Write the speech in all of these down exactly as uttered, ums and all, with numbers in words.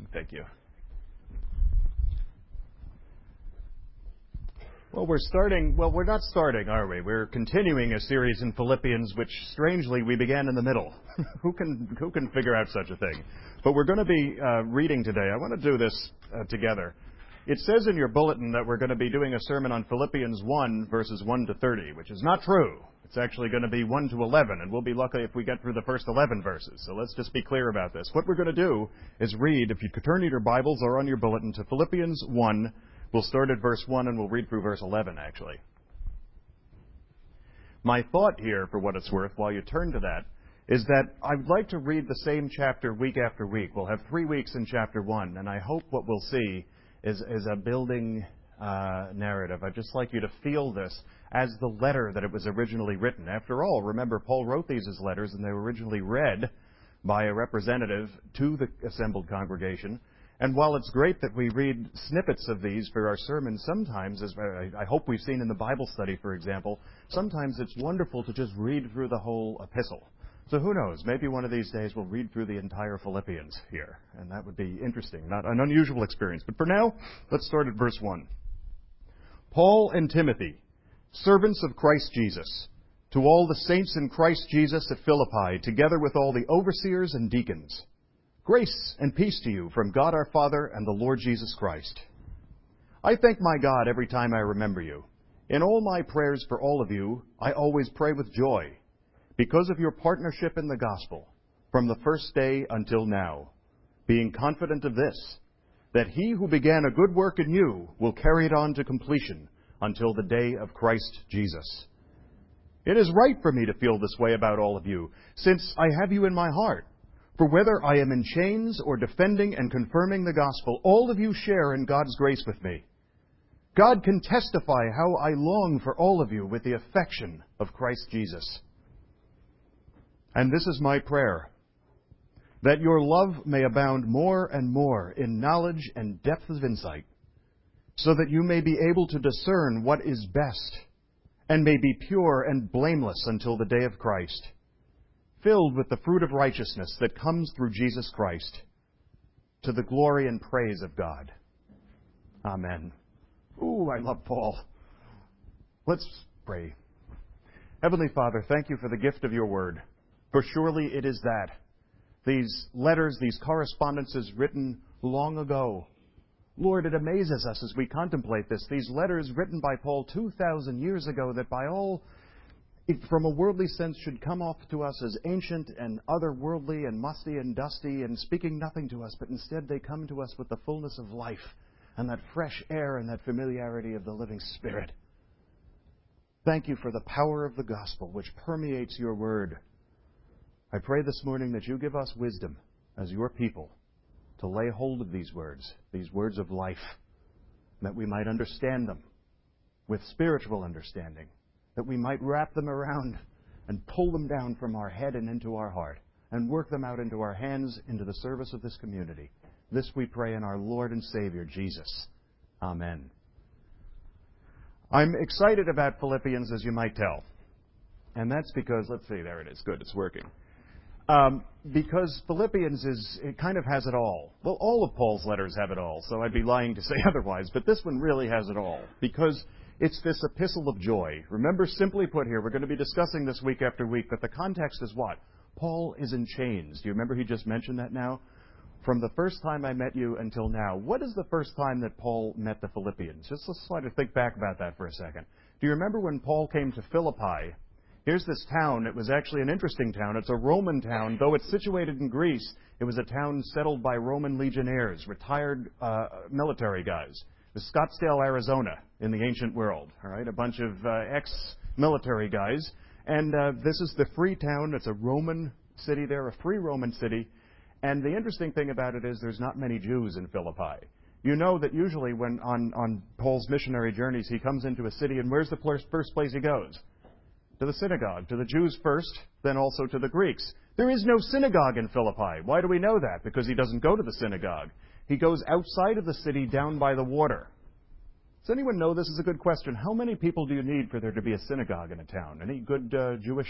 Thank you. Well, we're starting, well, we're not starting, are we? We're continuing a series in Philippians, which, strangely, we began in the middle. who can who can figure out such a thing? But we're going to be uh, reading today. I want to do this uh, together. It says in your bulletin that we're going to be doing a sermon on Philippians one, verses one to thirty, which is not true. It's actually going to be one to eleven, and we'll be lucky if we get through the first eleven verses. So let's just be clear about this. What we're going to do is read, if you could turn in your Bibles or on your bulletin, to Philippians one. We'll start at verse one and we'll read through verse eleven, actually. My thought here, for what it's worth, while you turn to that, is that I'd like to read the same chapter week after week. We'll have three weeks in chapter one, and I hope what we'll see is, is a building uh, narrative. I'd just like you to feel this as the letter that it was originally written. After all, remember, Paul wrote these as letters, and they were originally read by a representative to the assembled congregation. And while it's great that we read snippets of these for our sermons, sometimes, as I hope we've seen in the Bible study, for example, sometimes it's wonderful to just read through the whole epistle. So who knows, maybe one of these days we'll read through the entire Philippians here, and that would be interesting, not an unusual experience. But for now, let's start at verse one. Paul and Timothy, servants of Christ Jesus, to all the saints in Christ Jesus at Philippi, together with all the overseers and deacons, grace and peace to you from God our Father and the Lord Jesus Christ. I thank my God every time I remember you. In all my prayers for all of you, I always pray with joy, because of your partnership in the gospel, from the first day until now, being confident of this, that he who began a good work in you will carry it on to completion until the day of Christ Jesus. It is right for me to feel this way about all of you, since I have you in my heart. For whether I am in chains or defending and confirming the gospel, all of you share in God's grace with me. God can testify how I long for all of you with the affection of Christ Jesus. And this is my prayer, that your love may abound more and more in knowledge and depth of insight, so that you may be able to discern what is best, and may be pure and blameless until the day of Christ, filled with the fruit of righteousness that comes through Jesus Christ, to the glory and praise of God. Amen. Ooh, I love Paul. Let's pray. Heavenly Father, thank you for the gift of your word, for surely it is that. These letters, these correspondences written long ago. Lord, it amazes us as we contemplate this. These letters written by Paul two thousand years ago that by all It, from a worldly sense, should come off to us as ancient and otherworldly and musty and dusty and speaking nothing to us, but instead they come to us with the fullness of life and that fresh air and that familiarity of the living Spirit. Thank you for the power of the gospel which permeates your word. I pray this morning that you give us wisdom as your people to lay hold of these words, these words of life, that we might understand them with spiritual understanding, that we might wrap them around and pull them down from our head and into our heart and work them out into our hands, into the service of this community. This we pray in our Lord and Savior, Jesus. Amen. I'm excited about Philippians, as you might tell. And that's because, let's see, there it is. Good, it's working. Um, because Philippians is, it kind of has it all. Well, all of Paul's letters have it all, so I'd be lying to say otherwise. But this one really has it all, because it's this epistle of joy. Remember, simply put here, we're going to be discussing this week after week, but the context is what? Paul is in chains. Do you remember he just mentioned that now? From the first time I met you until now. What is the first time that Paul met the Philippians? Just let's try to think back about that for a second. Do you remember when Paul came to Philippi? Here's this town. It was actually an interesting town. It's a Roman town. Though it's situated in Greece, it was a town settled by Roman legionnaires, retired uh, military guys. It was Scottsdale, Arizona, in the ancient world. All right, a bunch of uh, ex-military guys. And uh, this is the free town. It's a Roman city there, a free Roman city. And the interesting thing about it is there's not many Jews in Philippi. You know that usually when on, on Paul's missionary journeys, he comes into a city, and where's the first place he goes? To the synagogue. To the Jews first, then also to the Greeks. There is no synagogue in Philippi. Why do we know that? Because he doesn't go to the synagogue. He goes outside of the city, down by the water. Does anyone know, this is a good question, how many people do you need for there to be a synagogue in a town? Any good uh, Jewish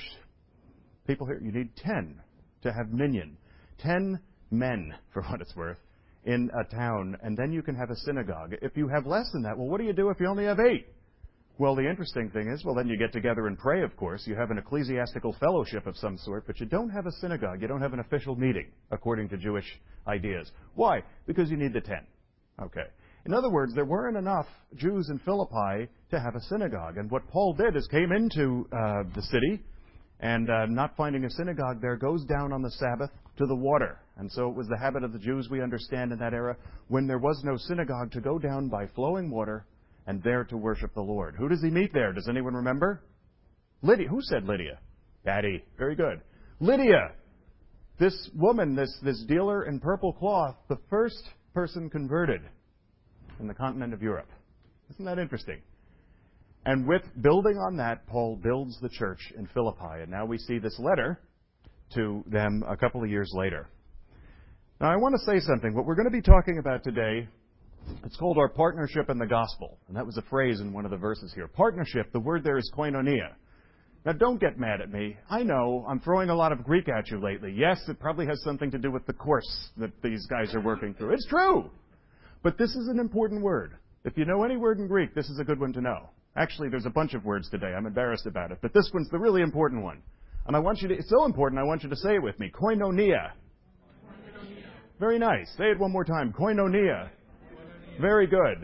people here? You need ten to have minyan. Ten men, for what it's worth, in a town, and then you can have a synagogue. If you have less than that, well, what do you do if you only have eight? Well, the interesting thing is, well, then you get together and pray, of course. You have an ecclesiastical fellowship of some sort, but you don't have a synagogue. You don't have an official meeting, according to Jewish ideas. Why? Because you need the ten. Okay. In other words, there weren't enough Jews in Philippi to have a synagogue. And what Paul did is came into uh, the city, and uh, not finding a synagogue there, goes down on the Sabbath to the water. And so it was the habit of the Jews, we understand, in that era, when there was no synagogue, to go down by flowing water and there to worship the Lord. Who does he meet there? Does anyone remember? Lydia. Who said Lydia? Daddy. Very good. Lydia. This woman, this, this dealer in purple cloth, the first person converted in the continent of Europe. Isn't that interesting? And with building on that, Paul builds the church in Philippi. And now we see this letter to them a couple of years later. Now I want to say something. What we're going to be talking about today, it's called our partnership in the gospel. And that was a phrase in one of the verses here. Partnership, the word there is koinonia. Now don't get mad at me. I know I'm throwing a lot of Greek at you lately. Yes, it probably has something to do with the course that these guys are working through. It's true. But this is an important word. If you know any word in Greek, this is a good one to know. Actually, there's a bunch of words today. I'm embarrassed about it. But this one's the really important one. And I want you to, it's so important, I want you to say it with me. Koinonia. Koinonia. Very nice. Say it one more time. Koinonia. Koinonia. Very good.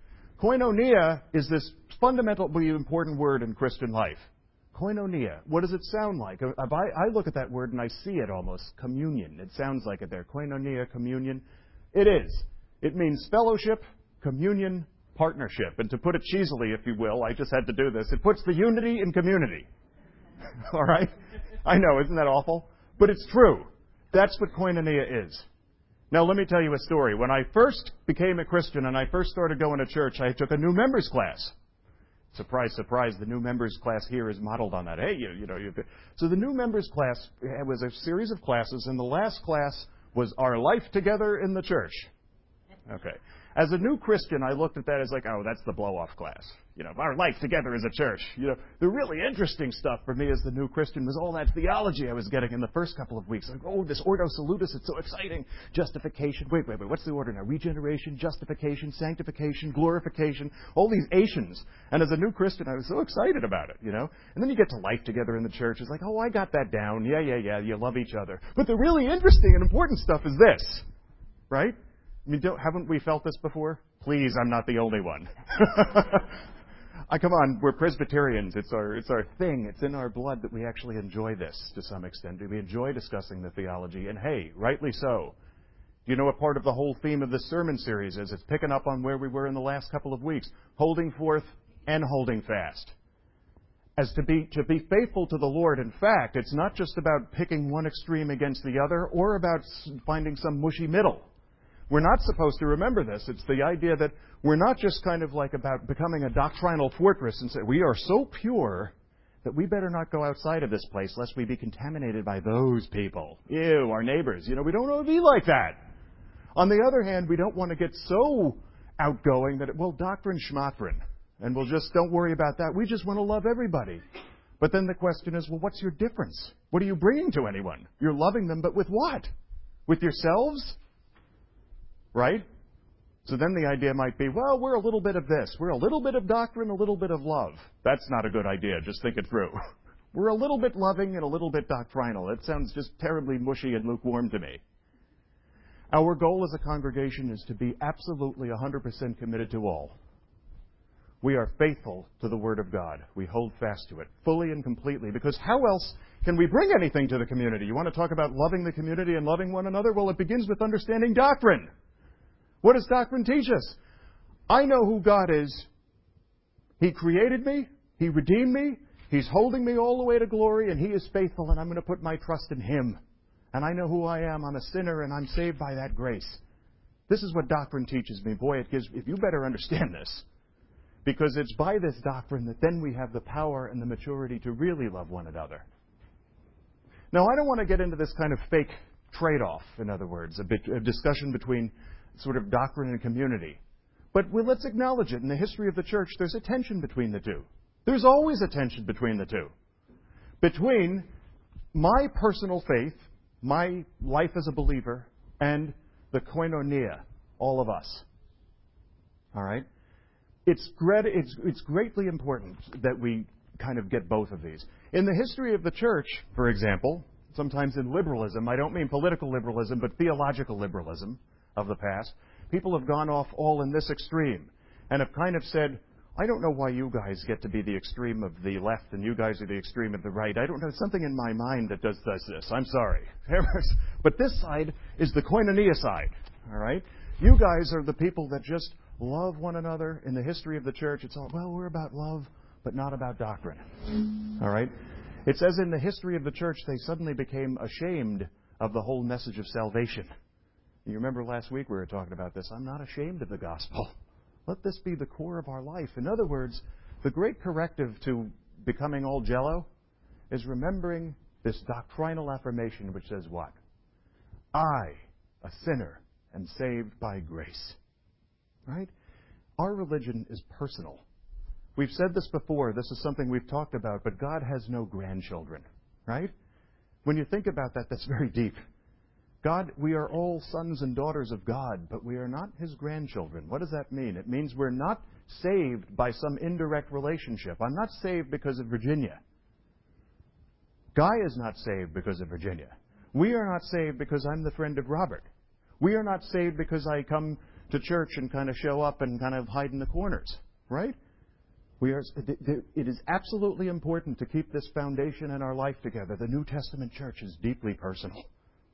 Koinonia is this fundamentally important word in Christian life. Koinonia. What does it sound like? If I, I look at that word and I see it almost. Communion. It sounds like it there. Koinonia, communion. It is. It means fellowship, communion, partnership. And to put it cheesily, if you will, I just had to do this. It puts the unity in community. All right? I know, isn't that awful? But it's true. That's what koinonia is. Now, let me tell you a story. When I first became a Christian and I first started going to church, I took a new members class. Surprise, surprise, the new members class here is modeled on that. Hey, you, you know. You, so the new members class was a series of classes, and the last class was Our Life Together in the Church. Okay. As a new Christian, I looked at that as like, oh, that's the blow-off class. You know, our life together as a church. You know, the really interesting stuff for me as the new Christian was all that theology I was getting in the first couple of weeks. Like, oh, this Ordo Salutis, it's so exciting. Justification. Wait, wait, wait. What's the order now? Regeneration, justification, sanctification, glorification, all these Asians. And as a new Christian, I was so excited about it, you know. And then you get to life together in the church. It's like, oh, I got that down. Yeah, yeah, yeah. You love each other. But the really interesting and important stuff is this, right? I mean, don't, haven't we felt this before? Please, I'm not the only one. I, come on, we're Presbyterians. It's our, it's our thing. It's in our blood that we actually enjoy this to some extent. We enjoy discussing the theology, and hey, rightly so. Do you know what part of the whole theme of this sermon series is? It's picking up on where we were in the last couple of weeks. Holding forth and holding fast. As to be, to be faithful to the Lord, in fact, it's not just about picking one extreme against the other or about finding some mushy middle. We're not supposed to remember this. It's the idea that we're not just kind of like about becoming a doctrinal fortress and say, we are so pure that we better not go outside of this place lest we be contaminated by those people. Ew, our neighbors. You know, we don't want to be like that. On the other hand, we don't want to get so outgoing that, it, well, doctrine schmoctrine, and we'll just don't worry about that. We just want to love everybody. But then the question is, well, what's your difference? What are you bringing to anyone? You're loving them, but with what? With yourselves? Right? So then the idea might be, well, we're a little bit of this. We're a little bit of doctrine, a little bit of love. That's not a good idea. Just think it through. We're a little bit loving and a little bit doctrinal. That sounds just terribly mushy and lukewarm to me. Our goal as a congregation is to be absolutely one hundred percent committed to all. We are faithful to the Word of God. We hold fast to it fully and completely, because how else can we bring anything to the community? You want to talk about loving the community and loving one another? Well, it begins with understanding doctrine. What does doctrine teach us? I know who God is. He created me. He redeemed me. He's holding me all the way to glory, and He is faithful, and I'm going to put my trust in Him. And I know who I am. I'm a sinner, and I'm saved by that grace. This is what doctrine teaches me. Boy, it gives, if you better understand this, because it's by this doctrine that then we have the power and the maturity to really love one another. Now, I don't want to get into this kind of fake trade-off, in other words, a, bit, a discussion between sort of doctrine and community. But well, let's acknowledge it. In the history of the church, there's a tension between the two. There's always a tension between the two. Between my personal faith, my life as a believer, and the koinonia, all of us. All right? It's, gret- it's, it's greatly important that we kind of get both of these. In the history of the church, for example, sometimes in liberalism, I don't mean political liberalism, but theological liberalism of the past, people have gone off all in this extreme and have kind of said, I don't know why you guys get to be the extreme of the left and you guys are the extreme of the right. I don't know. Something in my mind that does, does this. I'm sorry. But this side is the koinonia side. All right? You guys are the people that just love one another. In the history of the church, it's all, well, we're about love, but not about doctrine. All right? It says in the history of the church, they suddenly became ashamed of the whole message of salvation. You remember last week we were talking about this. I'm not ashamed of the gospel. Let this be the core of our life. In other words, the great corrective to becoming all jello is remembering this doctrinal affirmation which says what? I, a sinner, am saved by grace. Right? Our religion is personal. We've said this before. This is something we've talked about, but God has no grandchildren. Right? When you think about that, that's very deep. God, we are all sons and daughters of God, but we are not His grandchildren. What does that mean? It means we're not saved by some indirect relationship. I'm not saved because of Virginia. Guy is not saved because of Virginia. We are not saved because I'm the friend of Robert. We are not saved because I come to church and kind of show up and kind of hide in the corners. Right? We are. It is absolutely important to keep this foundation in our life together. The New Testament church is deeply personal.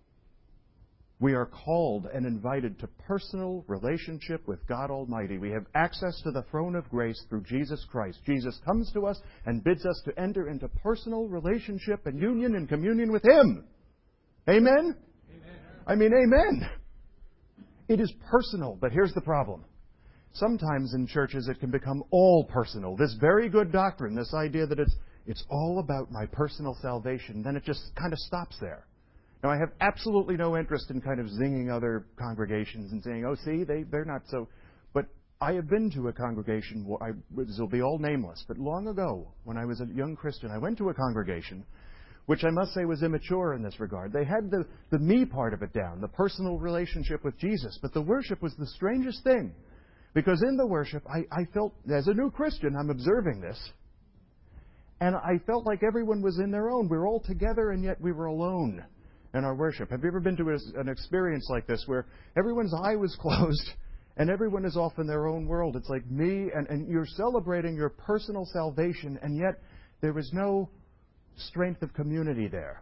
We are called and invited to personal relationship with God Almighty. We have access to the throne of grace through Jesus Christ. Jesus comes to us and bids us to enter into personal relationship and union and communion with Him. Amen? Amen. I mean, amen. It is personal, but here's the problem. Sometimes in churches it can become all personal. This very good doctrine, this idea that it's, it's all about my personal salvation, then it just kind of stops there. Now, I have absolutely no interest in kind of zinging other congregations and saying, oh, see, they, they're not so. But I have been to a congregation, I, this will be all nameless, but long ago, when I was a young Christian, I went to a congregation which I must say was immature in this regard. They had the, the me part of it down, the personal relationship with Jesus, but the worship was the strangest thing. Because in the worship, I, I felt, as a new Christian, I'm observing this, and I felt like everyone was in their own. We were all together, and yet we were alone in our worship. Have you ever been to a, an experience like this where everyone's eye was closed and everyone is off in their own world? It's like me, and, and you're celebrating your personal salvation, and yet there was no strength of community there.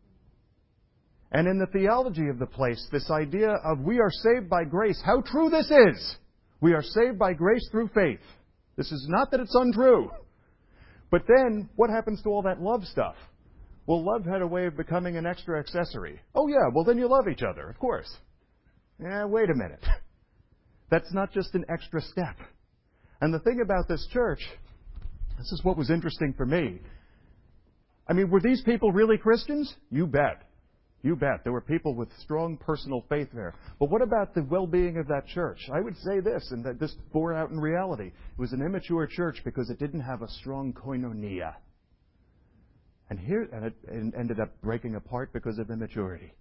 And in the theology of the place, this idea of we are saved by grace, how true this is! We are saved by grace through faith. This is not that it's untrue. But then, what happens to all that love stuff? Well, love had a way of becoming an extra accessory. Oh yeah, well then you love each other, of course. Yeah, wait a minute. That's not just an extra step. And the thing about this church, this is what was interesting for me. I mean, were these people really Christians? You bet. You bet. There were people with strong personal faith there. But what about the well-being of that church? I would say this, and that this bore out in reality. It was an immature church because it didn't have a strong koinonia. And here, and it ended up breaking apart because of immaturity.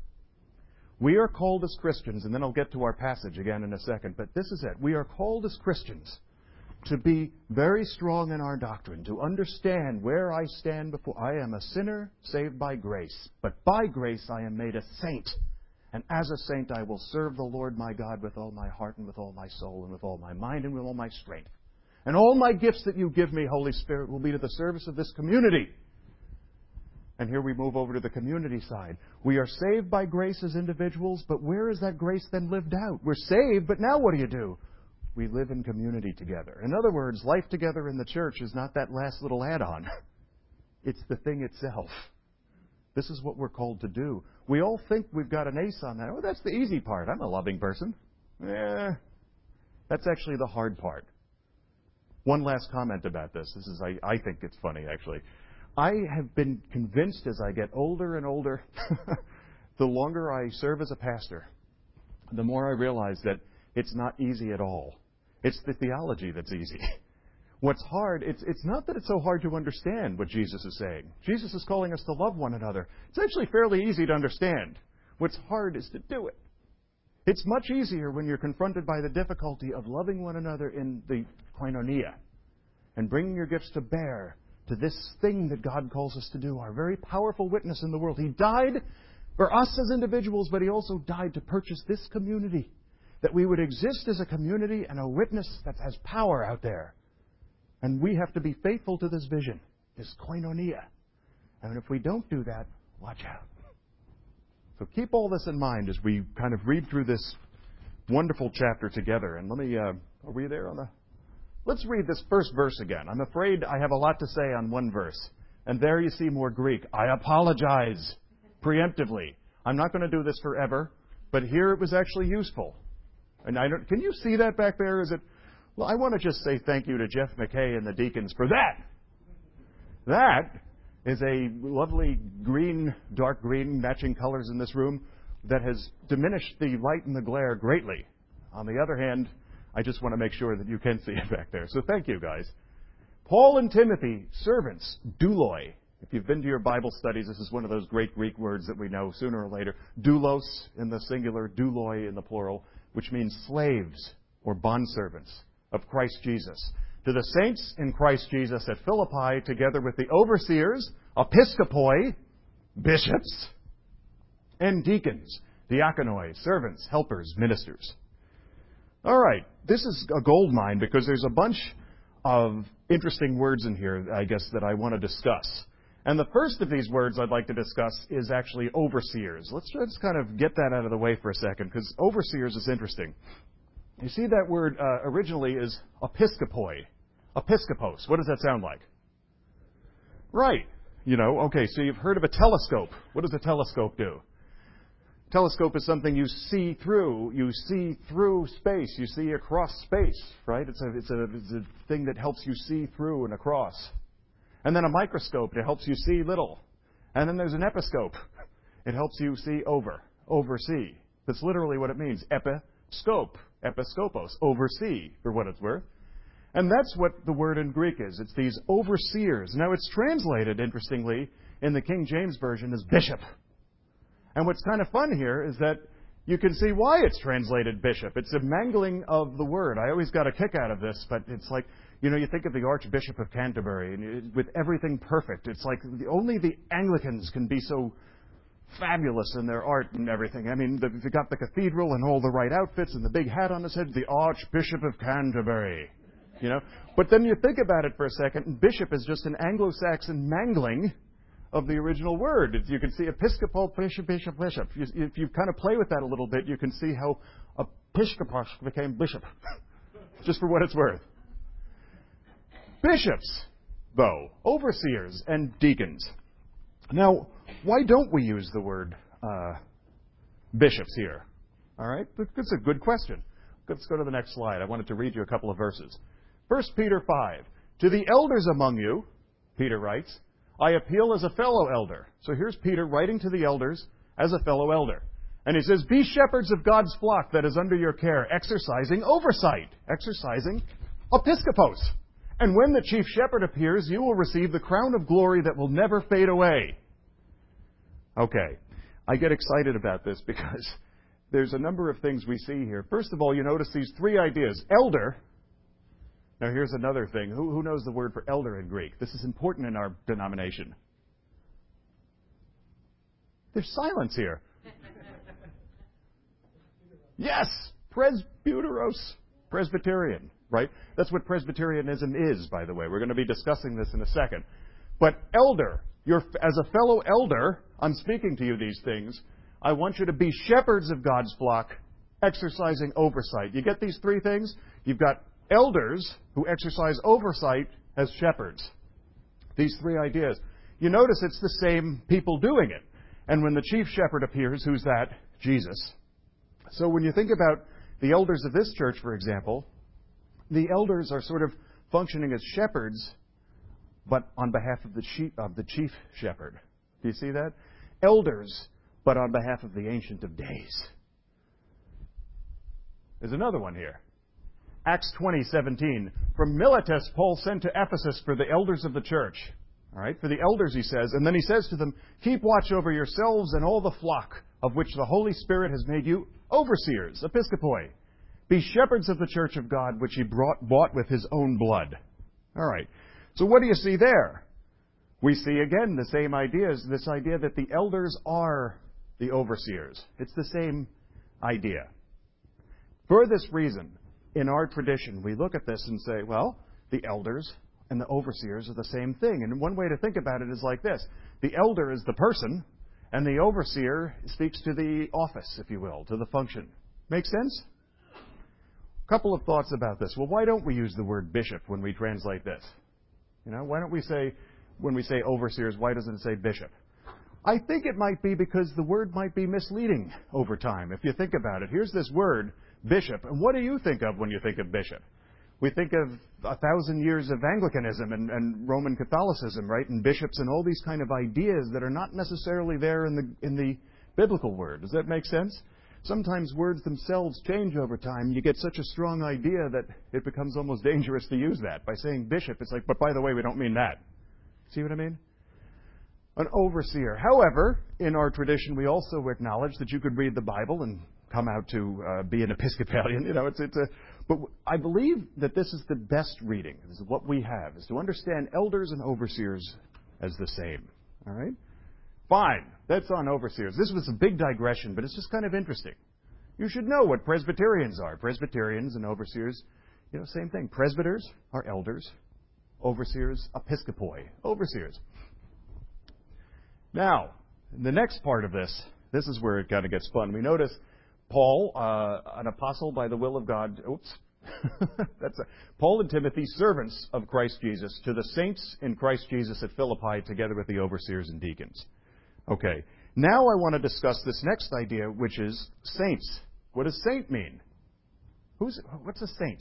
We are called as Christians, and then I'll get to our passage again in a second, but this is it. We are called as Christians to be very strong in our doctrine, to understand where I stand before. I am a sinner saved by grace, but by grace I am made a saint. And as a saint I will serve the Lord my God with all my heart and with all my soul and with all my mind and with all my strength. And all my gifts that you give me, Holy Spirit, will be to the service of this community. And here we move over to the community side. We are saved by grace as individuals, but where is that grace then lived out? We're saved, but now what do you do? We live in community together. In other words, life together in the church is not that last little add-on. It's the thing itself. This is what we're called to do. We all think we've got an ace on that. Oh, that's the easy part. I'm a loving person. Eh, that's actually the hard part. One last comment about this. This is, I, I think it's funny, actually. I have been convinced as I get older and older, the longer I serve as a pastor, the more I realize that it's not easy at all. It's the theology that's easy. What's hard, it's, it's not that it's so hard to understand what Jesus is saying. Jesus is calling us to love one another. It's actually fairly easy to understand. What's hard is to do it. It's much easier when you're confronted by the difficulty of loving one another in the koinonia and bringing your gifts to bear to this thing that God calls us to do, our very powerful witness in the world. He died for us as individuals, but He also died to purchase this community, that we would exist as a community and a witness that has power out there. And we have to be faithful to this vision, this koinonia. And if we don't do that, watch out. So keep all this in mind as we kind of read through this wonderful chapter together. And let me, uh, are we there on the... Let's read this first verse again. I'm afraid I have a lot to say on one verse. And there you see more Greek. I apologize preemptively. I'm not going to do this forever, but here it was actually useful. And I don't, can you see that back there? Is it? Well, I want to just say thank you to Jeff McKay and the deacons for that. That is a lovely green, dark green, matching colors in this room that has diminished the light and the glare greatly. On the other hand, I just want to make sure that you can see it back there. So thank you, guys. Paul and Timothy, servants, douloi. If you've been to your Bible studies, this is one of those great Greek words that we know sooner or later. Doulos in the singular, douloi in the plural, which means slaves or bondservants of Christ Jesus. To the saints in Christ Jesus at Philippi, together with the overseers, episkopoi, bishops, and deacons, diakonoi, servants, helpers, ministers. All right, this is a gold mine because there's a bunch of interesting words in here, I guess, that I want to discuss. And the first of these words I'd like to discuss is actually overseers. Let's just kind of get that out of the way for a second, because overseers is interesting. You see that word uh, originally is episkopoi, episkopos. What does that sound like? Right. You know, okay, so you've heard of a telescope. What does a telescope do? Telescope is something you see through. You see through space. You see across space, right? It's a, it's a, it's a thing that helps you see through and across. And then a microscope, it helps you see little. And then there's an episcope. It helps you see over, oversee. That's literally what it means. Episcope, episkopos, oversee, for what it's worth. And that's what the word in Greek is. It's these overseers. Now, it's translated, interestingly, in the King James Version as bishop. And what's kind of fun here is that you can see why it's translated bishop. It's a mangling of the word. I always got a kick out of this, but it's like, you know, you think of the Archbishop of Canterbury, and it, with everything perfect. It's like the, only the Anglicans can be so fabulous in their art and everything. I mean, they've got the cathedral and all the right outfits and the big hat on his head, the Archbishop of Canterbury, you know. But then you think about it for a second, and bishop is just an Anglo-Saxon mangling of the original word. You can see episcopal, bishop, bishop, bishop. If you kind of play with that a little bit, you can see how episkopos became bishop, just for what it's worth. Bishops, though, overseers and deacons. Now, why don't we use the word uh, bishops here? All right, that's a good question. Let's go to the next slide. I wanted to read you a couple of verses. First Peter five. To the elders among you, Peter writes, I appeal as a fellow elder. So here's Peter writing to the elders as a fellow elder. And he says, be shepherds of God's flock that is under your care, exercising oversight, exercising episkopos. And when the chief shepherd appears, you will receive the crown of glory that will never fade away. Okay, I get excited about this because there's a number of things we see here. First of all, you notice these three ideas. Elder. Now, here's another thing. Who, who knows the word for elder in Greek? This is important in our denomination. There's silence here. Yes, presbyteros, Presbyterian, right? That's what Presbyterianism is, by the way. We're going to be discussing this in a second. But elder, you're, as a fellow elder, I'm speaking to you these things. I want you to be shepherds of God's flock, exercising oversight. You get these three things? You've got elders who exercise oversight as shepherds. These three ideas. You notice it's the same people doing it. And when the chief shepherd appears, who's that? Jesus. So when you think about the elders of this church, for example, the elders are sort of functioning as shepherds, but on behalf of the chief, of the chief shepherd. Do you see that? Elders, but on behalf of the Ancient of Days. There's another one here. Acts twenty seventeen. From Miletus, Paul sent to Ephesus for the elders of the church. All right, for the elders, he says. And then he says to them, keep watch over yourselves and all the flock of which the Holy Spirit has made you Overseers, episkopoi. Be shepherds of the church of God, which he brought, bought with his own blood. All right. So what do you see there? We see again the same ideas, this idea that the elders are the overseers. It's the same idea. For this reason, in our tradition, we look at this and say, well, the elders and the overseers are the same thing. And one way to think about it is like this. The elder is the person, and the overseer speaks to the office, if you will, to the function. Make sense? A couple of thoughts about this. Well, why don't we use the word bishop when we translate this? You know, why don't we say, when we say overseers, why doesn't it say bishop? I think it might be because the word might be misleading over time. If you think about it, here's this word, bishop, and what do you think of when you think of bishop? We think of a thousand years of Anglicanism and, and Roman Catholicism, right? And bishops and all these kind of ideas that are not necessarily there in the in the biblical word. Does that make sense? Sometimes words themselves change over time. You get such a strong idea that it becomes almost dangerous to use that. By saying bishop, it's like, but by the way, we don't mean that. See what I mean? An overseer. However, in our tradition, we also acknowledge that you could read the Bible and come out to uh, be an Episcopalian. You know, it's it's a. But I believe that this is the best reading. This is what we have, is to understand elders and overseers as the same. All right? Fine. That's on overseers. This was a big digression, but it's just kind of interesting. You should know what Presbyterians are. Presbyterians and overseers, you know, same thing. Presbyters are elders. Overseers, episkopoi. Overseers. Now, the next part of this, this is where it kind of gets fun. We notice Paul, uh, an apostle by the will of God. Oops. That's a, Paul and Timothy, servants of Christ Jesus, to the saints in Christ Jesus at Philippi, together with the overseers and deacons. Okay. Now I want to discuss this next idea, which is saints. What does saint mean? Who's what's a saint?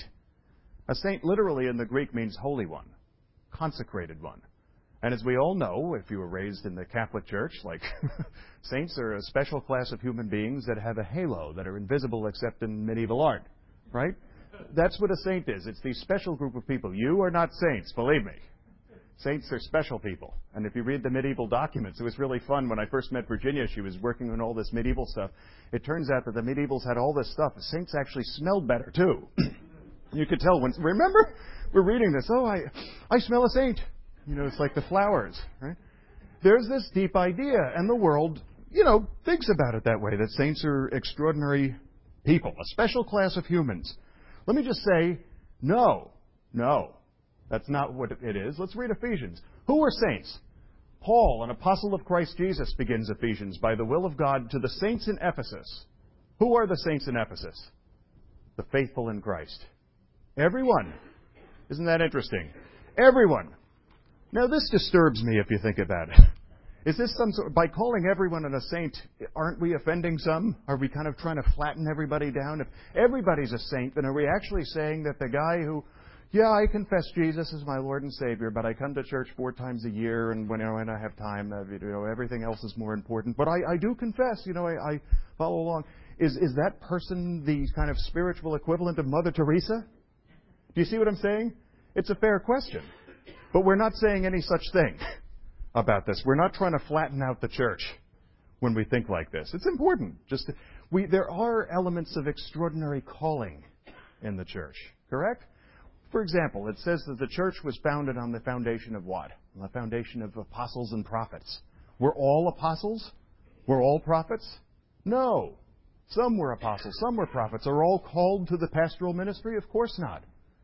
A saint literally in the Greek means holy one, consecrated one. And as we all know, if you were raised in the Catholic Church, like saints are a special class of human beings that have a halo, that are invisible except in medieval art, right? That's what a saint is. It's these special group of people. You are not saints, believe me. Saints are special people. And if you read the medieval documents, it was really fun. When I first met Virginia, she was working on all this medieval stuff. It turns out that the medievals had all this stuff. The saints actually smelled better, too. You could tell when, remember? We're reading this. Oh, I, I smell a saint. You know, it's like the flowers, right? There's this deep idea, and the world, you know, thinks about it that way, that saints are extraordinary people, a special class of humans. Let me just say, no, no, that's not what it is. Let's read Ephesians. Who are saints? Paul, an apostle of Christ Jesus, begins Ephesians, by the will of God, to the saints in Ephesus. Who are the saints in Ephesus? The faithful in Christ. Everyone. Isn't that interesting? Everyone. Now, this disturbs me if you think about it. Is this some sort, by calling everyone a saint, aren't we offending some? Are we kind of trying to flatten everybody down? If everybody's a saint, then are we actually saying that the guy who, yeah, I confess Jesus is my Lord and Savior, but I come to church four times a year, and when, you know, when I have time, uh, you know, everything else is more important. But I, I do confess, you know, I, I follow along. Is, is that person the kind of spiritual equivalent of Mother Teresa? Do you see what I'm saying? It's a fair question. But we're not saying any such thing about this. We're not trying to flatten out the church when we think like this. It's important. Just to, we there are elements of extraordinary calling in the church, correct? For example, it says that the church was founded on the foundation of what? On the foundation of apostles and prophets. Were all apostles? Were all prophets? No. Some were apostles, some were prophets. Are all called to the pastoral ministry? Of course not.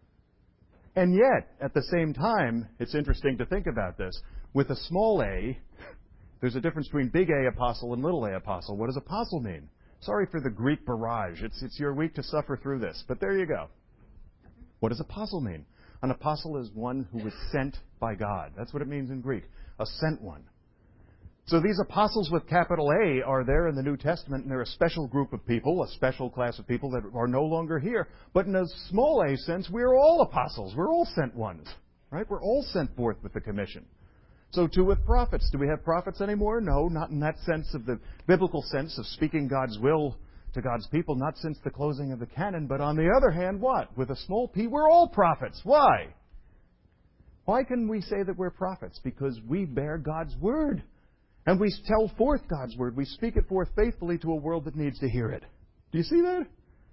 And yet, at the same time, it's interesting to think about this. With a small a, there's a difference between big A apostle and little a apostle. What does apostle mean? Sorry for the Greek barrage. It's, it's your week to suffer through this. But there you go. What does apostle mean? An apostle is one who was sent by God. That's what it means in Greek. A sent one. So these apostles with capital A are there in the New Testament, and they're a special group of people, a special class of people that are no longer here. But in a small a sense, we're all apostles. We're all sent ones, right? We're all sent forth with the commission. So too with prophets. Do we have prophets anymore? No, not in that sense of the biblical sense of speaking God's will to God's people, not since the closing of the canon. But on the other hand, what? With a small p, we're all prophets. Why? Why can we say that we're prophets? Because we bear God's word. And we tell forth God's word. We speak it forth faithfully to a world that needs to hear it. Do you see that?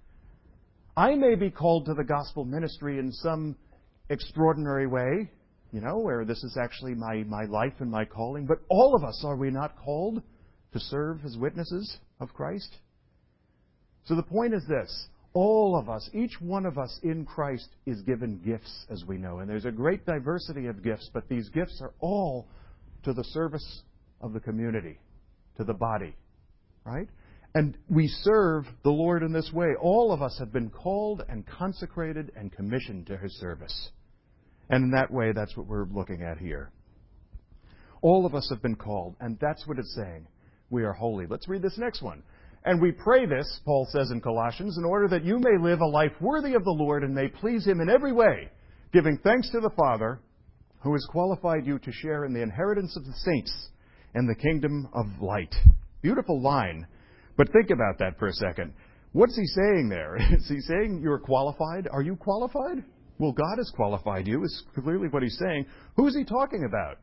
I may be called to the gospel ministry in some extraordinary way, you know, where this is actually my, my life and my calling. But all of us, are we not called to serve as witnesses of Christ? So the point is this. All of us, each one of us in Christ is given gifts, as we know. And there's a great diversity of gifts, but these gifts are all to the service of the community, to the body, right? And we serve the Lord in this way. All of us have been called and consecrated and commissioned to His service. And in that way, that's what we're looking at here. All of us have been called, and that's what it's saying. We are holy. Let's read this next one. And we pray this, Paul says in Colossians, in order that you may live a life worthy of the Lord and may please Him in every way, giving thanks to the Father, who has qualified you to share in the inheritance of the saints and the kingdom of light. Beautiful line. But think about that for a second. What's he saying there? Is he saying you're qualified? Are you qualified? Well, God has qualified you, is clearly what he's saying. Who's he talking about?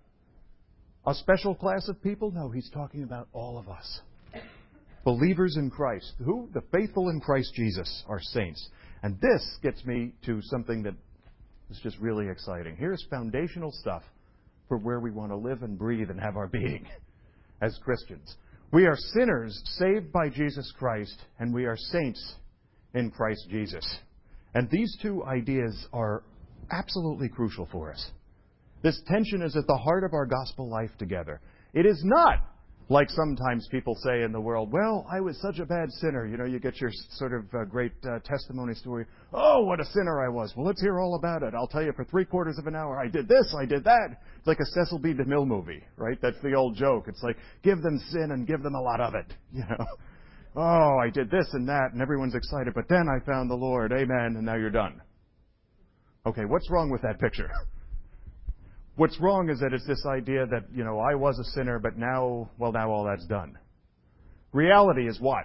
A special class of people? No, he's talking about all of us. Believers in Christ. Who? The faithful in Christ Jesus are saints. And this gets me to something that is just really exciting. Here's foundational stuff for where we want to live and breathe and have our being as Christians. We are sinners saved by Jesus Christ, and we are saints in Christ Jesus. And these two ideas are absolutely crucial for us. This tension is at the heart of our gospel life together. It is not like sometimes people say in the world, well, I was such a bad sinner. You know, you get your sort of uh, great uh, testimony story. Oh, what a sinner I was. Well, let's hear all about it. I'll tell you for three quarters of an hour, I did this, I did that. It's like a Cecil B. DeMille movie, right? That's the old joke. It's like, give them sin and give them a lot of it, you know. Oh, I did this and that, and everyone's excited, but then I found the Lord. Amen, and now you're done. Okay, what's wrong with that picture? What's wrong is that it's this idea that, you know, I was a sinner, but now, well, now all that's done. Reality is what?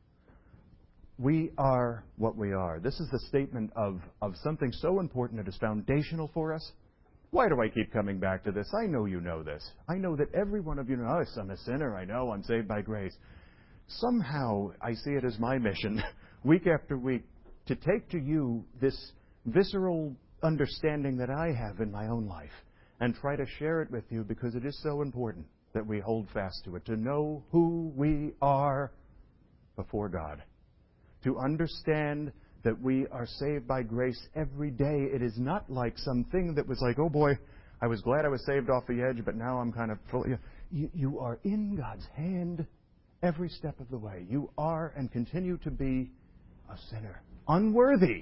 We are what we are. This is the statement of, of something so important that is foundational for us. Why do I keep coming back to this? I know you know this. I know that every one of you knows I'm a sinner. I know I'm saved by grace. Somehow, I see it as my mission, week after week, to take to you this visceral understanding that I have in my own life and try to share it with you because it is so important that we hold fast to it, to know who we are before God, to understand that we are saved by grace every day. It is not like something that was like, oh boy, I was glad I was saved off the edge, but now I'm kind of full. You, you are in God's hand every step of the way. You are and continue to be a sinner, unworthy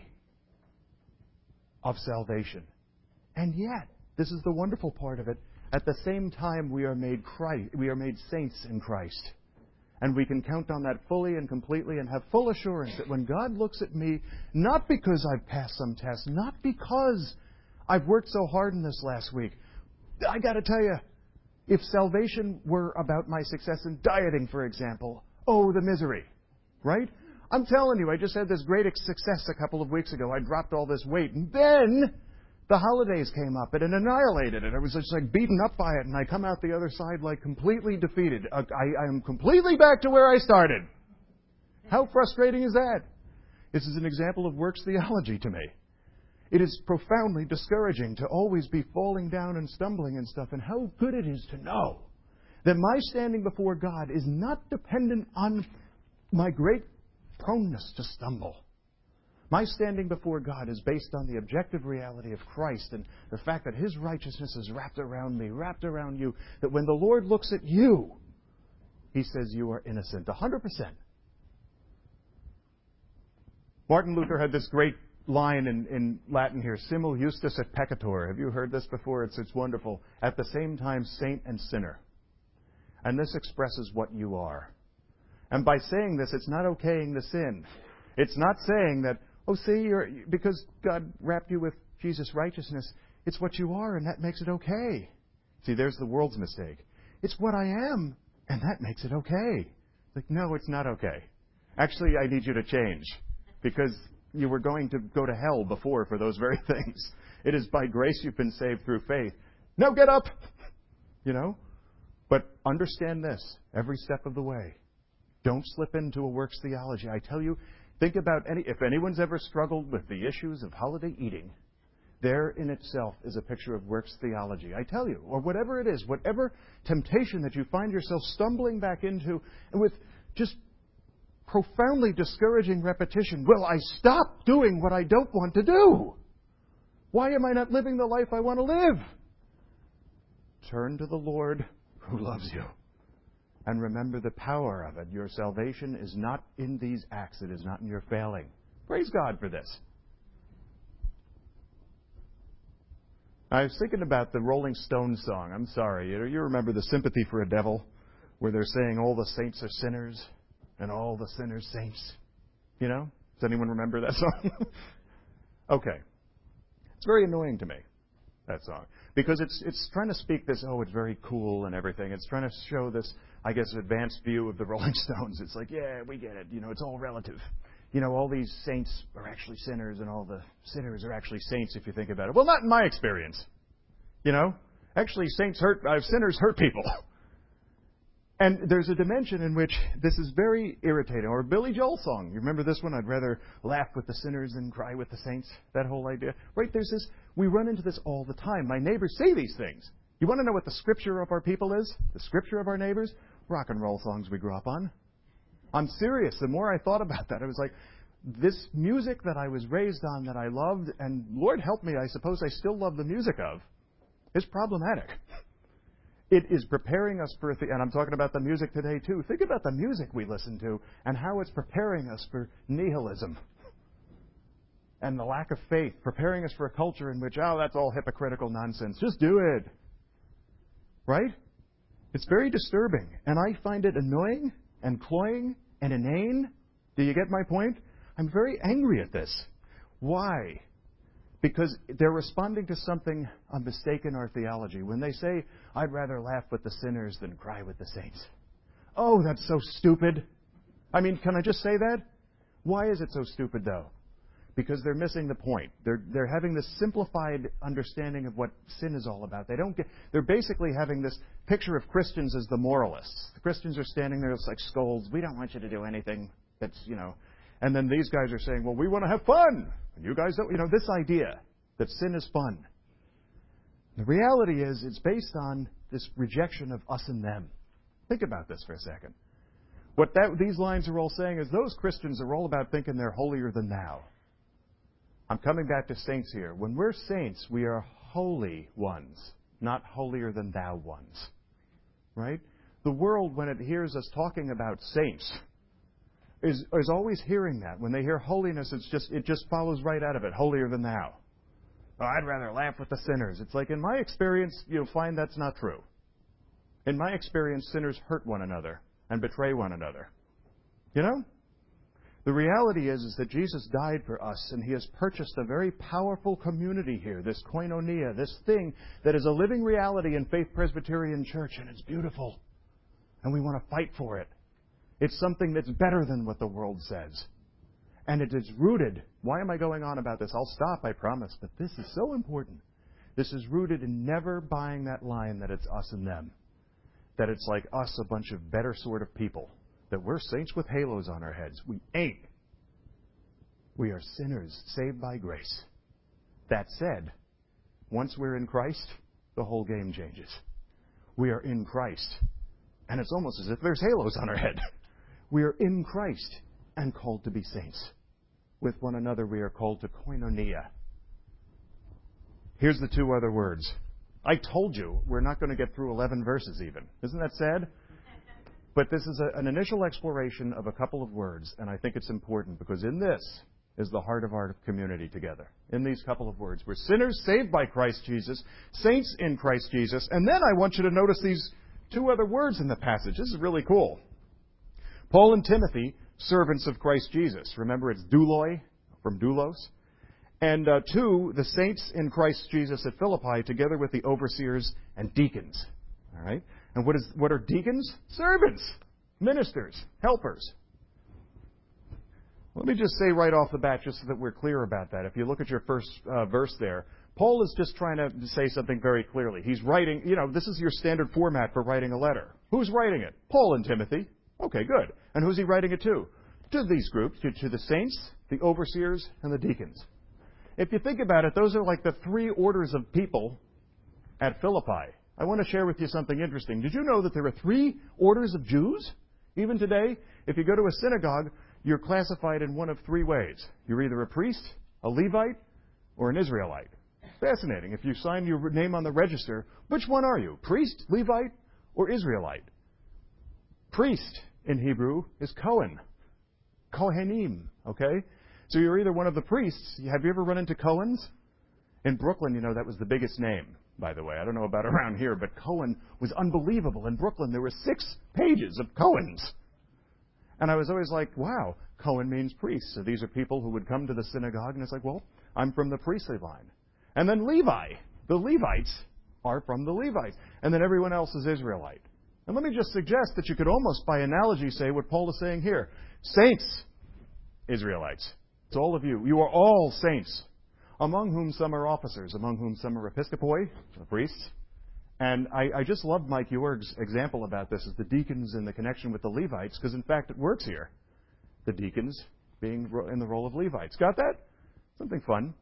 of salvation. And yet, this is the wonderful part of it, at the same time we are made Christ, we are made saints in Christ. And we can count on that fully and completely and have full assurance that when God looks at me, not because I've passed some test, not because I've worked so hard in this last week. I got to tell you, if salvation were about my success in dieting, for example, oh, the misery, right? I'm telling you, I just had this great success a couple of weeks ago. I dropped all this weight, and then the holidays came up and it annihilated it. I was just like beaten up by it, and I come out the other side like completely defeated. I, I am completely back to where I started. How frustrating is that? This is an example of works theology to me. It is profoundly discouraging to always be falling down and stumbling and stuff, and how good it is to know that my standing before God is not dependent on my great proneness to stumble. My standing before God is based on the objective reality of Christ and the fact that His righteousness is wrapped around me, wrapped around you, that when the Lord looks at you, He says you are innocent, one hundred percent. Martin Luther had this great line in, in Latin here, simul justus et peccator. Have you heard this before? It's, it's wonderful. At the same time, saint and sinner. And this expresses what you are. And by saying this, it's not okaying the sin. It's not saying that, oh, see, you're, because God wrapped you with Jesus' righteousness, it's what you are, and that makes it okay. See, there's the world's mistake. It's what I am, and that makes it okay. Like, no, it's not okay. Actually, I need you to change, because you were going to go to hell before for those very things. It is by grace you've been saved through faith. Now get up! You know? But understand this every step of the way. Don't slip into a works theology. I tell you, Think about any, if anyone's ever struggled with the issues of holiday eating, there in itself is a picture of works theology. I tell you, or whatever it is, whatever temptation that you find yourself stumbling back into with just profoundly discouraging repetition. Will I stop doing what I don't want to do? Why am I not living the life I want to live? Turn to the Lord who loves you. And remember the power of it. Your salvation is not in these acts. It is not in your failing. Praise God for this. I was thinking about the Rolling Stones song. I'm sorry. You know, you remember the Sympathy for a Devil, where they're saying all the saints are sinners and all the sinners saints. You know? Does anyone remember that song? Okay. It's very annoying to me, that song. Because it's it's trying to speak this, oh, it's very cool and everything. It's trying to show this, I guess, advanced view of the Rolling Stones. It's like, yeah, we get it. You know, it's all relative. You know, all these saints are actually sinners and all the sinners are actually saints if you think about it. Well, not in my experience. You know? Actually, saints hurt, uh, sinners hurt people. And there's a dimension in which this is very irritating. Or Billy Joel song. You remember this one? I'd rather laugh with the sinners than cry with the saints. That whole idea. Right? There's this. We run into this all the time. My neighbors say these things. You want to know what the scripture of our people is? The scripture of our neighbors? Rock and roll songs we grew up on. I'm serious. The more I thought about that, I was like, this music that I was raised on, that I loved, and Lord help me, I suppose I still love the music of, is problematic. It is preparing us for, and I'm talking about the music today too. Think about the music we listen to and how it's preparing us for nihilism and the lack of faith, preparing us for a culture in which, oh, that's all hypocritical nonsense. Just do it. Right? It's very disturbing, and I find it annoying and cloying and inane. Do you get my point? I'm very angry at this. Why? Because they're responding to something, a mistake in our theology. When they say, I'd rather laugh with the sinners than cry with the saints. Oh, that's so stupid. I mean, can I just say that? Why is it so stupid, though? Because they're missing the point. They're they're having this simplified understanding of what sin is all about. They don't get. They're basically having this picture of Christians as the moralists. The Christians are standing there as like scolds. We don't want you to do anything that's, you know. And then these guys are saying, well, we want to have fun. And you guys don't. You know, this idea that sin is fun. The reality is it's based on this rejection of us and them. Think about this for a second. What that, these lines are all saying is those Christians are all about thinking they're holier than thou. I'm coming back to saints here. When we're saints, we are holy ones, not holier than thou ones. Right? The world, when it hears us talking about saints, is is always hearing that. When they hear holiness, it's just it just follows right out of it, holier than thou. Oh, I'd rather laugh with the sinners. It's like, in my experience, you'll find that's not true. In my experience, sinners hurt one another and betray one another. You know? The reality is, is that Jesus died for us, and He has purchased a very powerful community here, this koinonia, this thing that is a living reality in Faith Presbyterian Church, and it's beautiful. And we want to fight for it. It's something that's better than what the world says. And it is rooted. Why am I going on about this? I'll stop, I promise. But this is so important. This is rooted in never buying that line that it's us and them. That it's like us, a bunch of better sort of people. That we're saints with halos on our heads. We ain't. We are sinners saved by grace. That said, once we're in Christ, the whole game changes. We are in Christ. And it's almost as if there's halos on our head. We are in Christ and called to be saints. With one another, we are called to koinonia. Here's the two other words. I told you we're not going to get through eleven verses even. Isn't that sad? But this is a, an initial exploration of a couple of words, and I think it's important because in this is the heart of our community together. In these couple of words. We're sinners saved by Christ Jesus, saints in Christ Jesus, and then I want you to notice these two other words in the passage. This is really cool. Paul and Timothy, servants of Christ Jesus. Remember, it's douloi, from doulos. And uh, two, the saints in Christ Jesus at Philippi, together with the overseers and deacons. All right? And what is what are deacons? Servants, ministers, helpers. Let me just say right off the bat, just so that we're clear about that. If you look at your first uh, verse there, Paul is just trying to say something very clearly. He's writing, you know, this is your standard format for writing a letter. Who's writing it? Paul and Timothy. Okay, good. And who's he writing it to? to these groups, to, to the saints, the overseers, and the deacons. If you think about it, those are like the three orders of people at Philippi. I want to share with you something interesting. Did you know that there are three orders of Jews? Even today, if you go to a synagogue, you're classified in one of three ways. You're either a priest, a Levite, or an Israelite. Fascinating. If you sign your name on the register, which one are you? Priest, Levite, or Israelite? Priest in Hebrew is Cohen. Kohanim, okay? So you're either one of the priests. Have you ever run into Cohens? In Brooklyn, you know, that was the biggest name, by the way. I don't know about around here, but Cohen was unbelievable. In Brooklyn, there were six pages of Cohens. And I was always like, wow, Cohen means priest. So these are people who would come to the synagogue, and it's like, well, I'm from the priestly line. And then Levi. The Levites are from the Levites. And then everyone else is Israelite. And let me just suggest that you could almost, by analogy, say what Paul is saying here. Saints, Israelites. It's all of you. You are all saints, among whom some are officers, among whom some are episkopoi, the priests. And I, I just love Mike Jorg's example about this, is the deacons and the connection with the Levites, because in fact it works here. The deacons being in the role of Levites. Got that? Something fun.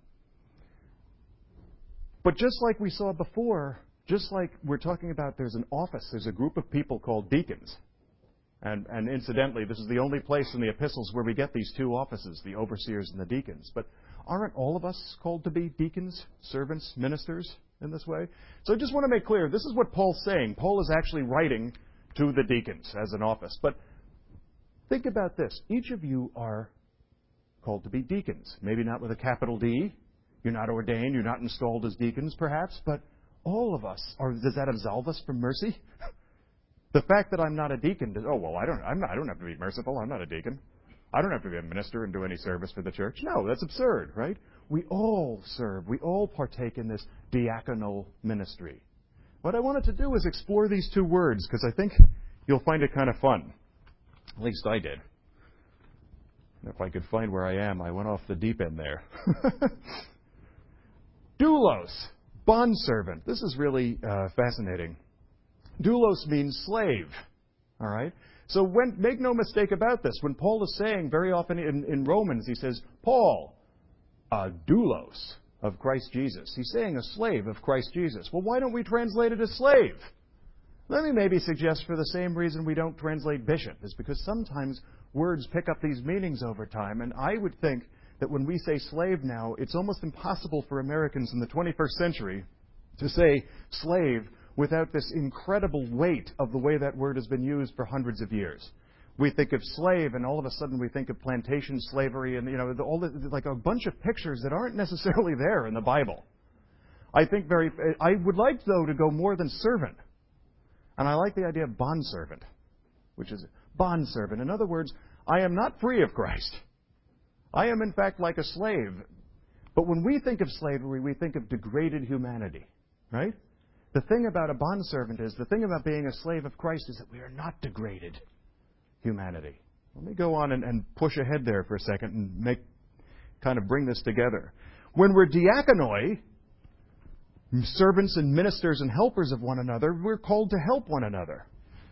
But just like we saw before, just like we're talking about there's an office, there's a group of people called deacons. And, and incidentally, this is the only place in the epistles where we get these two offices, the overseers and the deacons. But aren't all of us called to be deacons, servants, ministers in this way? So I just want to make clear, this is what Paul's saying. Paul is actually writing to the deacons as an office. But think about this. Each of you are called to be deacons. Maybe not with a capital D. You're not ordained. You're not installed as deacons, perhaps. But all of us, or does that absolve us from mercy? The fact that I'm not a deacon, does, oh, well, I don't, I'm not, I don't have to be merciful. I'm not a deacon. I don't have to be a minister and do any service for the church. No, that's absurd, right? We all serve. We all partake in this diaconal ministry. What I wanted to do is explore these two words, because I think you'll find it kind of fun. At least I did. If I could find where I am, I went off the deep end there. Doulos, bondservant. This is really uh, fascinating. Doulos means slave. All right? So when, make no mistake about this. When Paul is saying, very often in, in Romans, he says, Paul, a doulos of Christ Jesus. He's saying a slave of Christ Jesus. Well, why don't we translate it as slave? Let me maybe suggest for the same reason we don't translate bishop, is because sometimes words pick up these meanings over time. And I would think that when we say slave now, it's almost impossible for Americans in the twenty-first century to say slave without this incredible weight of the way that word has been used for hundreds of years. We think of slave, and all of a sudden we think of plantation slavery, and you know, all the, like a bunch of pictures that aren't necessarily there in the Bible. I think very. I would like though to go more than servant, and I like the idea of bondservant, which is bondservant. In other words, I am not free of Christ. I am in fact like a slave. But when we think of slavery, we think of degraded humanity, right? The thing about a bondservant is, the thing about being a slave of Christ is that we are not degraded humanity. Let me go on and, and push ahead there for a second and make kind of bring this together. When we're diakonoi, servants and ministers and helpers of one another, we're called to help one another.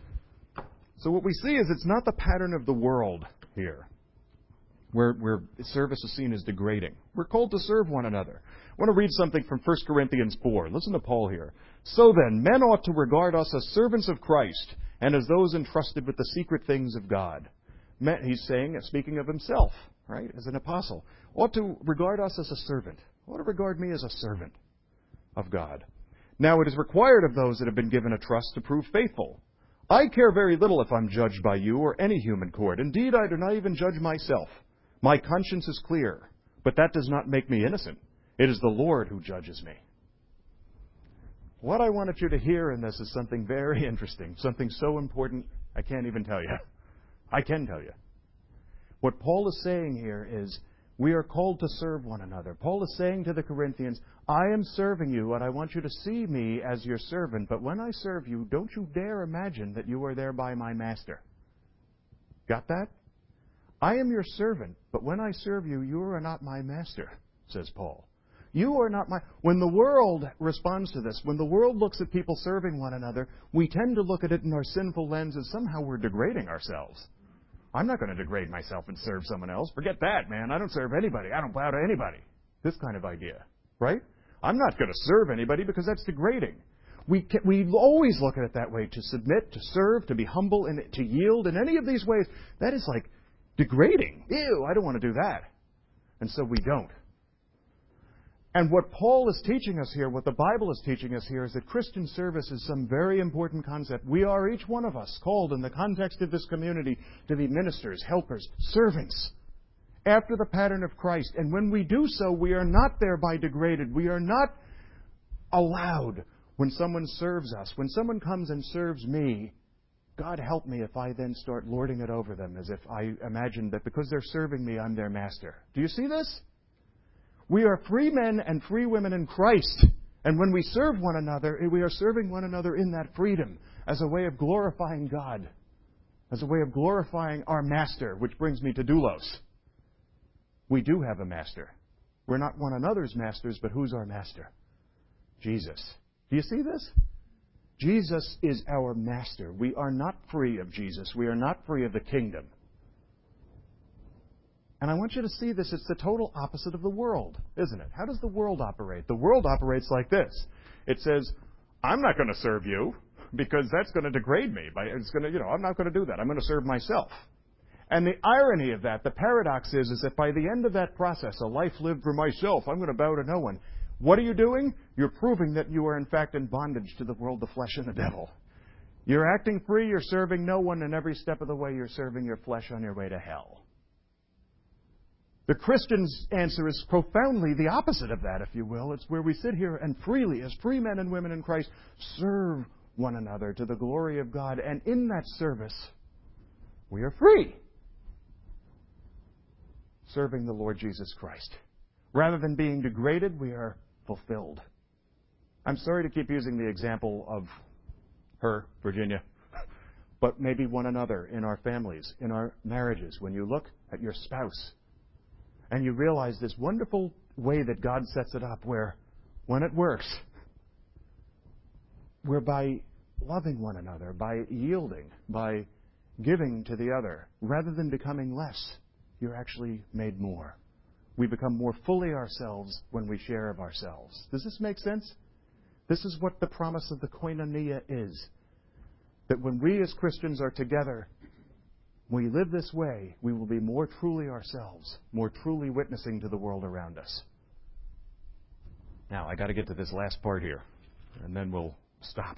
So what we see is it's not the pattern of the world here, where, where service is seen as degrading. We're called to serve one another. I want to read something from First Corinthians four. Listen to Paul here. So then, men ought to regard us as servants of Christ and as those entrusted with the secret things of God. Men, he's saying, speaking of himself, right, as an apostle, ought to regard us as a servant. Ought to regard me as a servant of God. Now, it is required of those that have been given a trust to prove faithful. I care very little if I'm judged by you or any human court. Indeed, I do not even judge myself. My conscience is clear, but that does not make me innocent. It is the Lord who judges me. What I wanted you to hear in this is something very interesting, something so important, I can't even tell you. I can tell you. What Paul is saying here is, we are called to serve one another. Paul is saying to the Corinthians, I am serving you, and I want you to see me as your servant, but when I serve you, don't you dare imagine that you are thereby my master. Got that? I am your servant, but when I serve you, you are not my master, says Paul. You are not my... When the world responds to this, when the world looks at people serving one another, we tend to look at it in our sinful lens as somehow we're degrading ourselves. I'm not going to degrade myself and serve someone else. Forget that, man. I don't serve anybody. I don't bow to anybody. This kind of idea, right? I'm not going to serve anybody because that's degrading. We can, we always look at it that way, to submit, to serve, to be humble, and to yield in any of these ways. That is like degrading. Ew, I don't want to do that. And so we don't. And what Paul is teaching us here, what the Bible is teaching us here, is that Christian service is some very important concept. We are, each one of us, called in the context of this community to be ministers, helpers, servants, after the pattern of Christ. And when we do so, we are not thereby degraded. We are not allowed, when someone serves us, when someone comes and serves me, God help me if I then start lording it over them, as if I imagine that because they're serving me, I'm their master. Do you see this? We are free men and free women in Christ. And when we serve one another, we are serving one another in that freedom as a way of glorifying God, as a way of glorifying our master, which brings me to doulos. We do have a master. We're not one another's masters, but who's our master? Jesus. Do you see this? Jesus is our master. We are not free of Jesus. We are not free of the kingdom. And I want you to see this. It's the total opposite of the world, isn't it? How does the world operate? The world operates like this. It says, I'm not going to serve you because that's going to degrade me. It's going to, you know, I'm not going to do that. I'm going to serve myself. And the irony of that, the paradox is, is that by the end of that process, a life lived for myself, I'm going to bow to no one. What are you doing? You're proving that you are in fact in bondage to the world, the flesh, and the devil. You're acting free, you're serving no one, and every step of the way you're serving your flesh on your way to hell. The Christian's answer is profoundly the opposite of that, if you will. It's where we sit here and freely, as free men and women in Christ, serve one another to the glory of God. And in that service, we are free, serving the Lord Jesus Christ. Rather than being degraded, we are fulfilled. I'm sorry to keep using the example of her, Virginia, but maybe one another in our families, in our marriages. When you look at your spouse and you realize this wonderful way that God sets it up where, when it works, we're by loving one another, by yielding, by giving to the other, rather than becoming less, you're actually made more. We become more fully ourselves when we share of ourselves. Does this make sense? This is what the promise of the koinonia is. That when we as Christians are together, when we live this way, we will be more truly ourselves, more truly witnessing to the world around us. Now, I got to get to this last part here, and then we'll stop.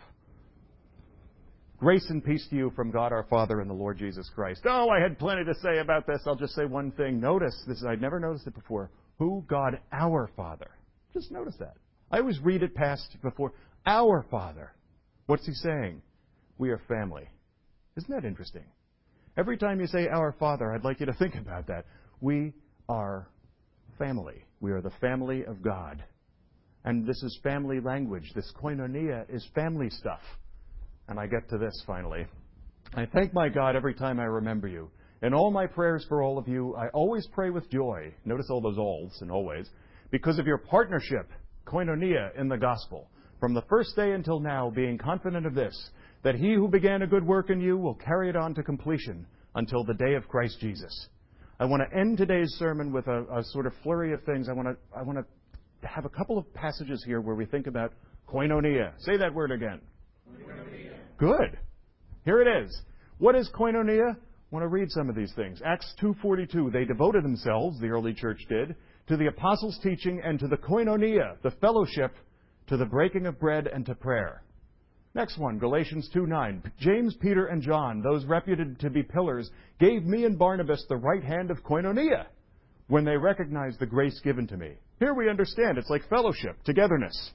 Grace and peace to you from God our Father and the Lord Jesus Christ. Oh, I had plenty to say about this. I'll just say one thing. Notice, this I'd never noticed it before. Who? God our Father. Just notice that. I always read it past before. Our Father. What's he saying? We are family. Isn't that interesting? Every time you say our Father, I'd like you to think about that. We are family. We are the family of God. And this is family language. This koinonia is family stuff. And I get to this finally. I thank my God every time I remember you. In all my prayers for all of you, I always pray with joy. Notice all those alls and always. Because of your partnership, koinonia, in the gospel. From the first day until now, being confident of this, that he who began a good work in you will carry it on to completion until the day of Christ Jesus. I want to end today's sermon with a, a sort of flurry of things. I want to I want to have a couple of passages here where we think about koinonia. Say that word again. Koinonia. Good. Here it is. What is koinonia? I want to read some of these things. Acts two forty-two. They devoted themselves, the early church did, to the apostles' teaching and to the koinonia, the fellowship, to the breaking of bread and to prayer. Next one, Galatians two nine. James, Peter, and John, those reputed to be pillars, gave me and Barnabas the right hand of koinonia when they recognized the grace given to me. Here we understand it's like fellowship, togetherness.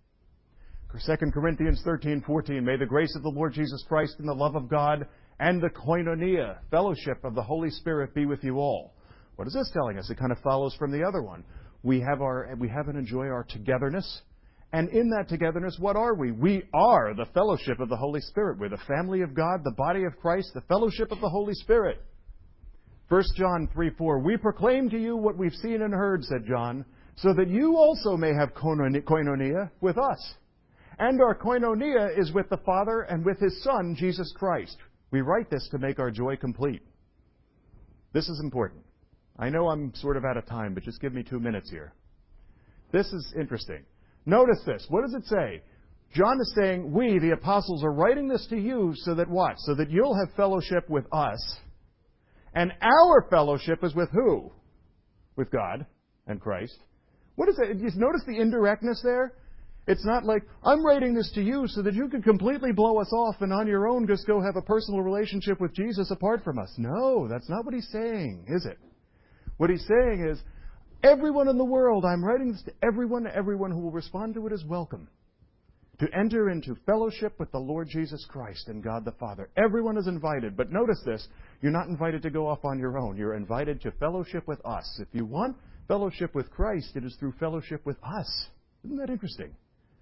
Second Corinthians thirteen fourteen. May the grace of the Lord Jesus Christ and the love of God and the koinonia, fellowship of the Holy Spirit, be with you all. What is this telling us? It kind of follows from the other one. We have our we have and enjoy our togetherness. And in that togetherness, what are we? We are the fellowship of the Holy Spirit. We're the family of God, the body of Christ, the fellowship of the Holy Spirit. First John three four. We proclaim to you what we've seen and heard, said John, so that you also may have koinonia with us. And our koinonia is with the Father and with His Son, Jesus Christ. We write this to make our joy complete. This is important. I know I'm sort of out of time, but just give me two minutes here. This is interesting. Notice this. What does it say? John is saying, we, the apostles, are writing this to you so that what? So that you'll have fellowship with us. And our fellowship is with who? With God and Christ. What is it? You notice the indirectness there? It's not like, I'm writing this to you so that you can completely blow us off and on your own just go have a personal relationship with Jesus apart from us. No, that's not what he's saying, is it? What he's saying is, everyone in the world, I'm writing this to everyone, everyone who will respond to it is welcome to enter into fellowship with the Lord Jesus Christ and God the Father. Everyone is invited. But notice this, you're not invited to go off on your own. You're invited to fellowship with us. If you want fellowship with Christ, it is through fellowship with us. Isn't that interesting?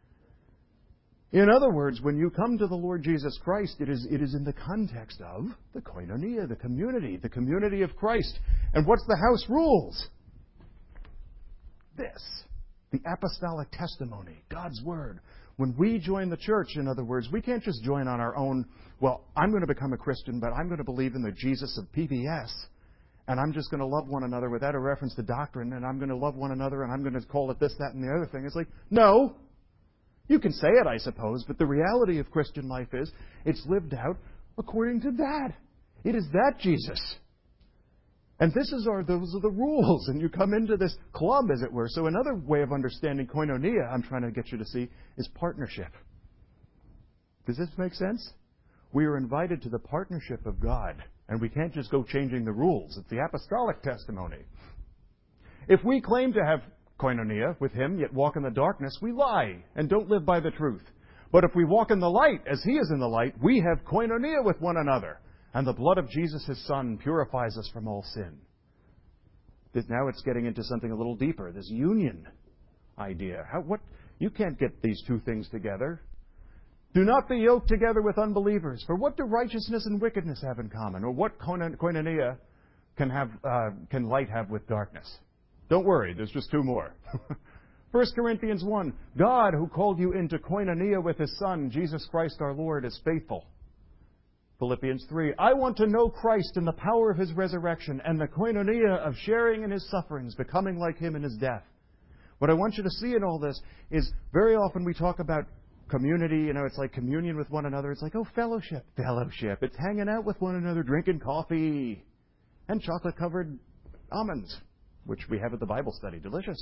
In other words, when you come to the Lord Jesus Christ, it is, it is in the context of the koinonia, the community, the community of Christ. And what's the house rules? This, the apostolic testimony, God's Word. When we join the church, in other words, we can't just join on our own, well, I'm going to become a Christian, but I'm going to believe in the Jesus of P B S, and I'm just going to love one another without a reference to doctrine, and I'm going to love one another, and I'm going to call it this, that, and the other thing. It's like, no. You can say it, I suppose, but the reality of Christian life is it's lived out according to that. It is that Jesus. And this is our, those are the rules. And you come into this club, as it were. So another way of understanding koinonia, I'm trying to get you to see, is partnership. Does this make sense? We are invited to the partnership of God. And we can't just go changing the rules. It's the apostolic testimony. If we claim to have koinonia with Him, yet walk in the darkness, we lie and don't live by the truth. But if we walk in the light, as He is in the light, we have koinonia with one another. And the blood of Jesus, His Son, purifies us from all sin. Now it's getting into something a little deeper, this union idea. How, what, you can't get these two things together. Do not be yoked together with unbelievers. For what do righteousness and wickedness have in common? Or what koinonia can, have, uh, can light have with darkness? Don't worry, there's just two more. First Corinthians one, God who called you into koinonia with His Son, Jesus Christ our Lord, is faithful. Philippians three, I want to know Christ and the power of His resurrection and the koinonia of sharing in His sufferings, becoming like Him in His death. What I want you to see in all this is very often we talk about community, you know, it's like communion with one another. It's like, oh, fellowship, fellowship. It's hanging out with one another, drinking coffee and chocolate-covered almonds, which we have at the Bible study. Delicious.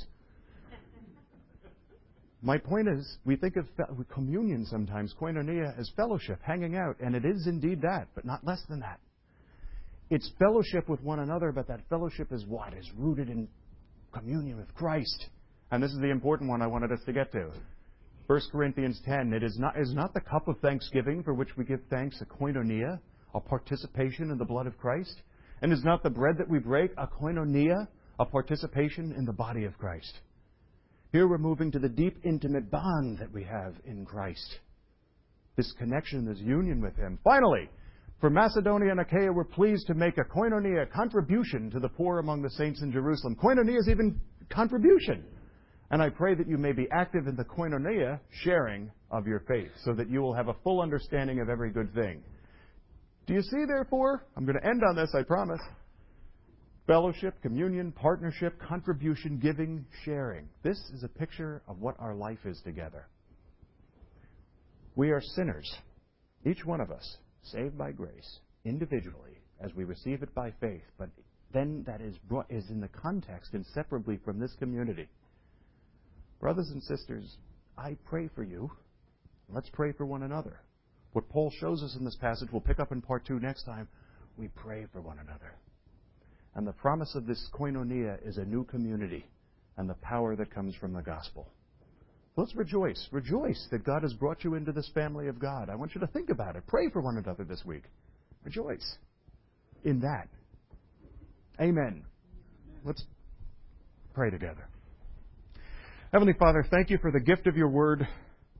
My point is, we think of communion sometimes, koinonia, as fellowship, hanging out, and it is indeed that, but not less than that. It's fellowship with one another, but that fellowship is what? Is rooted in communion with Christ. And this is the important one I wanted us to get to. First Corinthians ten, it is not, is not the cup of thanksgiving for which we give thanks a koinonia, a participation in the blood of Christ? And is not the bread that we break a koinonia, a participation in the body of Christ? Here we're moving to the deep, intimate bond that we have in Christ. This connection, this union with Him. Finally, for Macedonia and Achaia, we're pleased to make a koinonia contribution to the poor among the saints in Jerusalem. Koinonia is even contribution. And I pray that you may be active in the koinonia sharing of your faith, so that you will have a full understanding of every good thing. Do you see, therefore? I'm going to end on this, I promise. Fellowship, communion, partnership, contribution, giving, sharing. This is a picture of what our life is together. We are sinners, each one of us, saved by grace, individually, as we receive it by faith. But then that is brought, is in the context inseparably from this community. Brothers and sisters, I pray for you. Let's pray for one another. What Paul shows us in this passage, we'll pick up in part two next time. We pray for one another. And the promise of this koinonia is a new community and the power that comes from the gospel. Let's rejoice. Rejoice that God has brought you into this family of God. I want you to think about it. Pray for one another this week. Rejoice in that. Amen. Let's pray together. Heavenly Father, thank you for the gift of your word.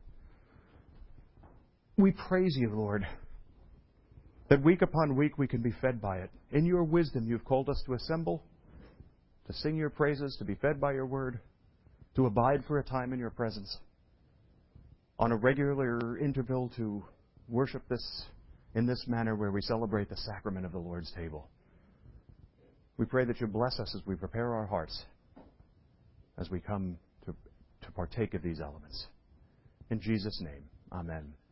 We praise you, Lord, that week upon week we can be fed by it. In your wisdom, you've called us to assemble, to sing your praises, to be fed by your word, to abide for a time in your presence, on a regular interval to worship this in this manner where we celebrate the sacrament of the Lord's table. We pray that you bless us as we prepare our hearts, as we come to, to partake of these elements. In Jesus' name, amen.